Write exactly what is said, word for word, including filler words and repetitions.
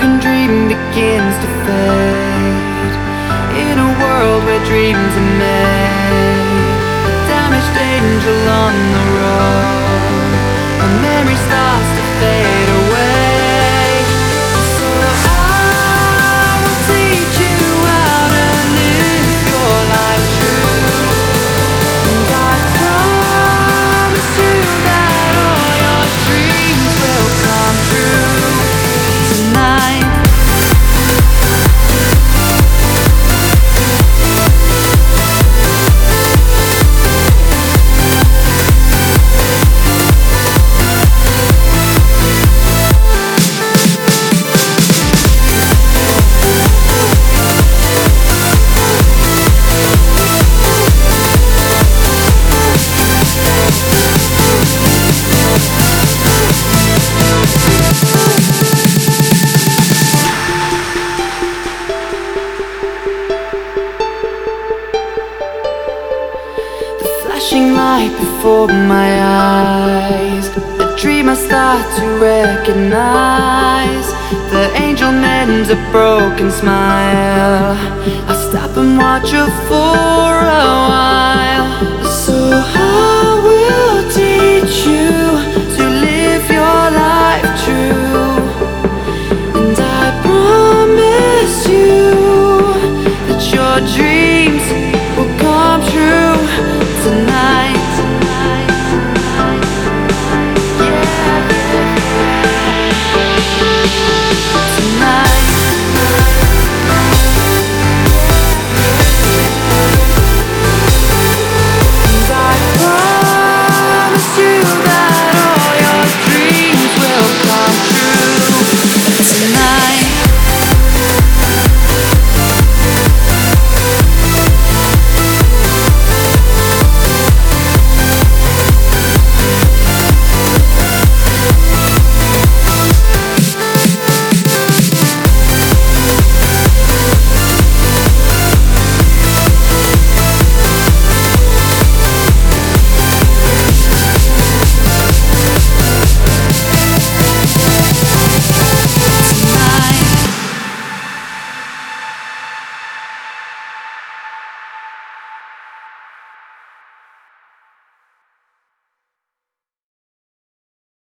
broken dream begins to fade. In a world where dreams are made, damaged angel on the road, a memory starts to fade away. So I will teach you how to live your life true, and I promise you that all your dreams will come true tonight. Flashing light before my eyes, a dream I start to recognize. The angel mends a broken smile. I stop and watch her for a while. So I will teach you